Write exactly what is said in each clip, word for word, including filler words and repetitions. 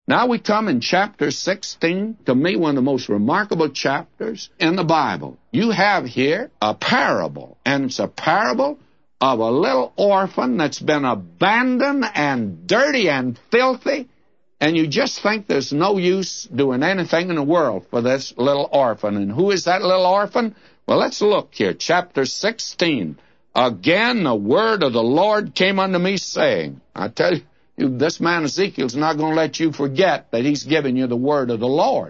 Now we come in chapter sixteen, to me one of the most remarkable chapters in the Bible. You have here a parable, and it's a parable of a little orphan that's been abandoned and dirty and filthy, and you just think there's no use doing anything in the world for this little orphan. And who is that little orphan? Well, let's look here, chapter sixteen. Again, the word of the Lord came unto me, saying, I tell you, this man Ezekiel's not going to let you forget that he's giving you the word of the Lord.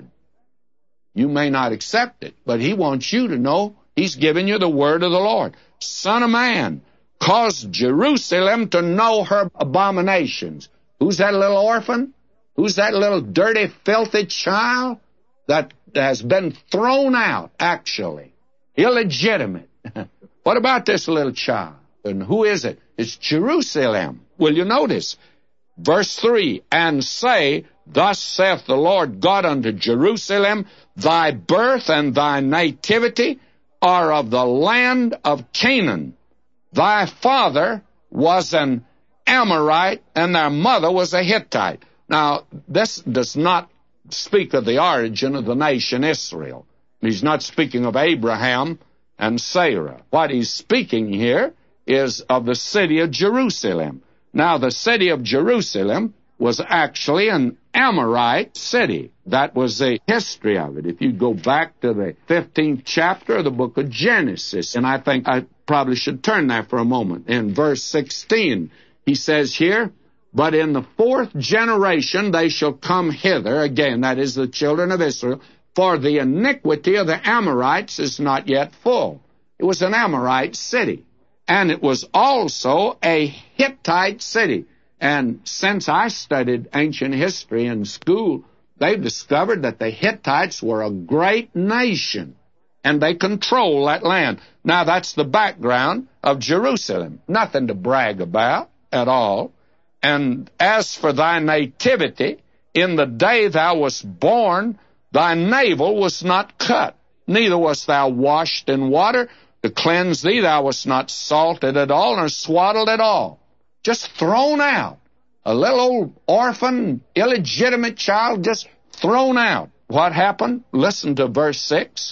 You may not accept it, but he wants you to know he's giving you the word of the Lord. Son of man, cause Jerusalem to know her abominations. Who's that little orphan? Who's that little dirty, filthy child that has been thrown out, actually? Illegitimate. What about this little child? And who is it? It's Jerusalem. Will you notice? Verse three, and say, thus saith the Lord God unto Jerusalem, thy birth and thy nativity are of the land of Canaan. Thy father was an Amorite, and their mother was a Hittite. Now, this does not speak of the origin of the nation Israel. He's not speaking of Abraham and Sarah. What he's speaking here is of the city of Jerusalem. Now, the city of Jerusalem was actually an Amorite city. That was the history of it. If you go back to the fifteenth chapter of the book of Genesis, and I think I probably should turn there for a moment. In verse sixteen, he says here, but in the fourth generation they shall come hither, again, that is the children of Israel, for the iniquity of the Amorites is not yet full. It was an Amorite city. And it was also a Hittite city. And since I studied ancient history in school, they've discovered that the Hittites were a great nation, and they control that land. Now, that's the background of Jerusalem. Nothing to brag about at all. And as for thy nativity, in the day thou wast born, thy navel was not cut, neither wast thou washed in water, to cleanse thee, thou wast not salted at all, nor swaddled at all. Just thrown out. A little old orphan, illegitimate child just thrown out. What happened? Listen to verse six.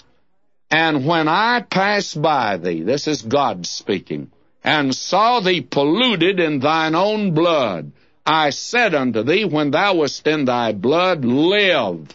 And when I passed by thee, this is God speaking, and saw thee polluted in thine own blood, I said unto thee, when thou wast in thy blood, live.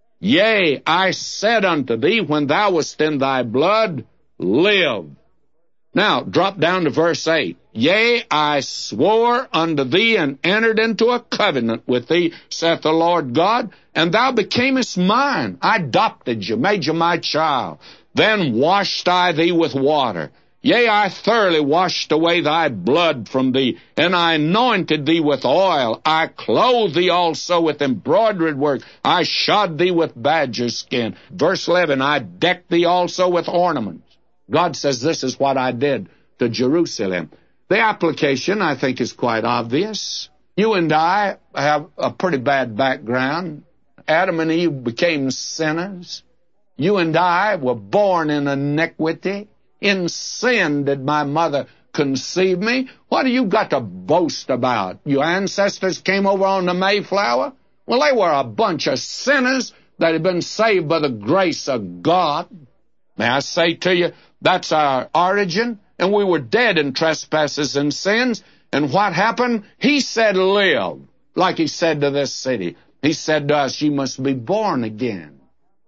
Yea, I said unto thee, when thou wast in thy blood, live. Now, drop down to verse eight. Yea, I swore unto thee and entered into a covenant with thee, saith the Lord God, and thou becamest mine. I adopted you, made you my child. Then washed I thee with water. Yea, I thoroughly washed away thy blood from thee, and I anointed thee with oil. I clothed thee also with embroidered work. I shod thee with badger skin. Verse eleven, I decked thee also with ornaments. God says this is what I did to Jerusalem. The application, I think, is quite obvious. You and I have a pretty bad background. Adam and Eve became sinners. You and I were born in iniquity. In sin did my mother conceive me. What do you got to boast about? Your ancestors came over on the Mayflower? Well, they were a bunch of sinners that had been saved by the grace of God. May I say to you, that's our origin, and we were dead in trespasses and sins. And what happened? He said, live, like he said to this city. He said to us, you must be born again.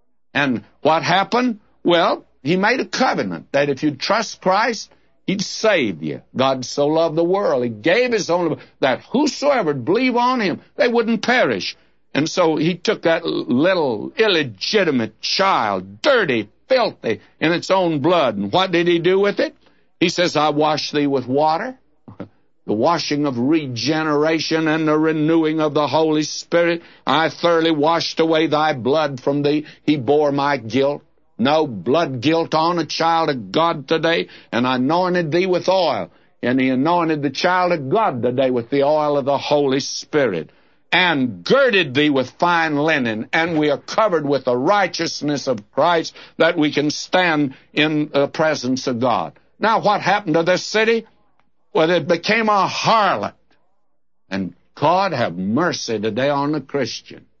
And what happened? Well, he made a covenant that if you trust Christ, he'd save you. God so loved the world, he gave his only, that whosoever would believe on him, they wouldn't perish. And so he took that little illegitimate child, dirty, filthy, in its own blood. And what did he do with it? He says, I wash thee with water, the washing of regeneration and the renewing of the Holy Spirit. I thoroughly washed away thy blood from thee. He bore my guilt. No blood guilt on a child of God today. And I anointed thee with oil. And he anointed the child of God today with the oil of the Holy Spirit. And girded thee with fine linen, and we are covered with the righteousness of Christ, that we can stand in the presence of God. Now, what happened to this city? Well, it became a harlot. And God have mercy today on the Christian.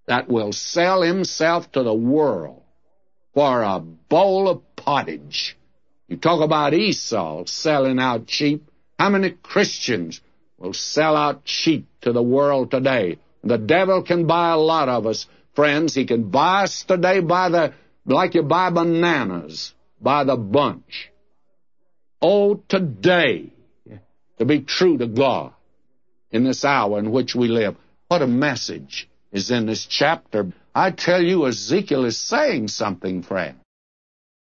that will sell himself to the world for a bowl of pottage. You talk about Esau selling out cheap. How many Christians will sell out cheap to the world today? The devil can buy a lot of us, friends. He can buy us today by the, like you buy bananas, by the bunch. Oh, today, to be true to God in this hour in which we live. What a message is in this chapter. I tell you, Ezekiel is saying something, friend.